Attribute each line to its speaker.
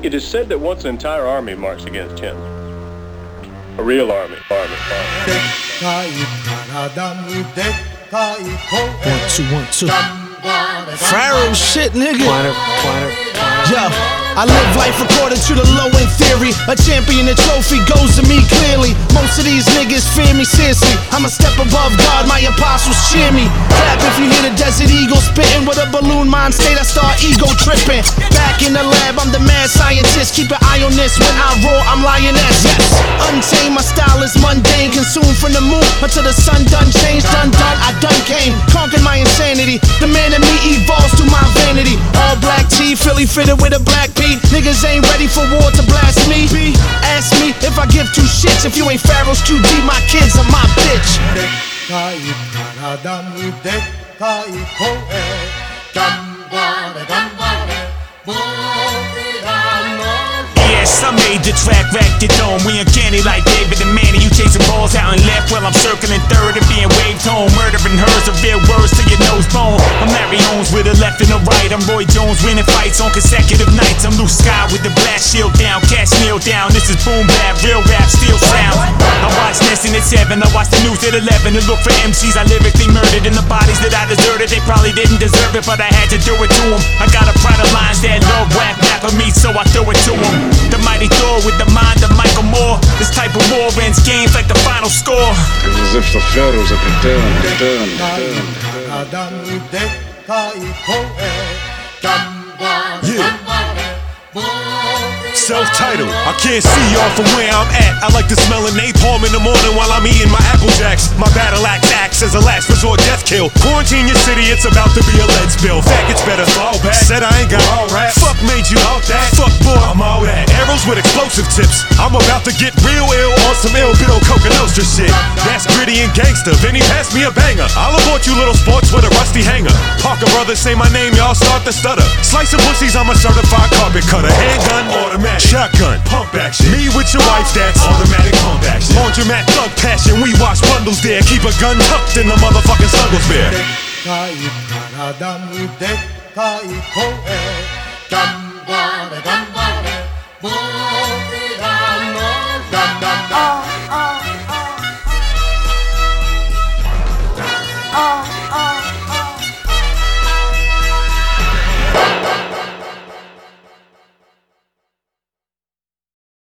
Speaker 1: It is said that once an entire army marched against him. A real army.
Speaker 2: 1, 2, 1, 2. Pharaoh shit, nigga. Yo, I live life according to the low-end theory. A champion, a trophy goes to me clearly. Most of these niggas fear me seriously. I'm a step above God, my apostles cheer me. Clap if you hear the Desert Eagle spitting. With a balloon mind state, I start ego tripping. Back in the lab, I'm the mad scientist. Keep an eye on this, when I roar, I'm lioness. Yes, untamed, my style is mundane. Consumed from the moon until the sun done changed. Done, I done came. Conquered my insanity. The man in me evolves through my vanity. All black tee, Philly fitted with a black P. Niggas ain't ready for war to blast me. Ask me if I give two shits. If you ain't Pharaoh's QD, my kids are my bitch.
Speaker 3: Yes, I made the track, racked it on. We uncanny like David and Manny. You chasing balls out and left while I'm circling third and being waved home. Murdering hers are real words to your nose bone. I'm Larry Holmes with a left and a right. I'm Roy Jones winning fights on consecutive nights. I'm Luke Sky with the blast shield down, cash kneel down. This is boom bap, real rap, still sound. I watch Nessun at 7, I watch the news at 11 and look for MCs I lyrically murdered. And the bodies that I deserted, they probably didn't deserve it, but I had to do it to them. I got a pride of lines that love rap of me, so I throw it to them. The mighty Thor with the mind of Michael Moore. This type of war ends games like the final score.
Speaker 4: It's as if the pharaohs have returned.
Speaker 5: Self-titled, I can't see y'all from where I'm at. I like to smell a napalm in the morning while I'm eating my Apple Jacks. My battle axe acts as a last resort death kill. Quarantine your city, it's about to be a lead spill. Faggots better fall back. Said I ain't got all rap. Fuck made you out that. Fuck boy, I'm all that. Arrows with explosive tips. I'm about to get real ill on some ill good old Coca Nostra shit. That's gritty and gangster. Then he passed me a banger. I'll abort you little sports with a rusty hanger. Parker brothers say my name, y'all start to stutter. Slicing pussies, I'm a certified carpet cutter. Handgun, automatic. Shotgun, pump action. Me with your wife, that's automatic pump action. Laundromat, thug passion. We wash bundles there. Keep a gun tucked in the motherfucking snuggles bear.